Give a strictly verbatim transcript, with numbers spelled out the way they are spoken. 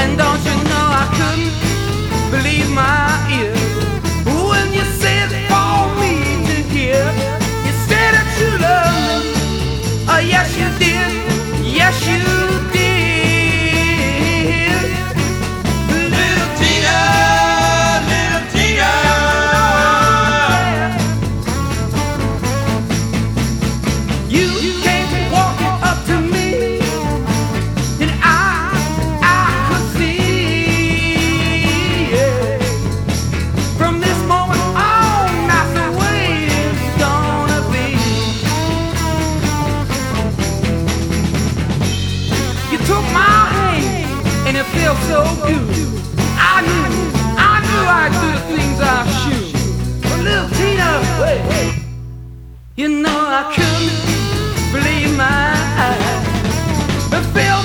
And don't you know I couldn't believe my ears when you said for me to hear. You said that you loved me. Oh yes you did. Yes you did. Little Tina, little Tina. You came walking up to me, and I, I could see, yeah. From this moment on, that's the way it's gonna be. You took my hand, and it felt so good. I knew, I knew I'd do the things I should. But little Tina, wait, wait. You know I couldn't believe my eyes. It felt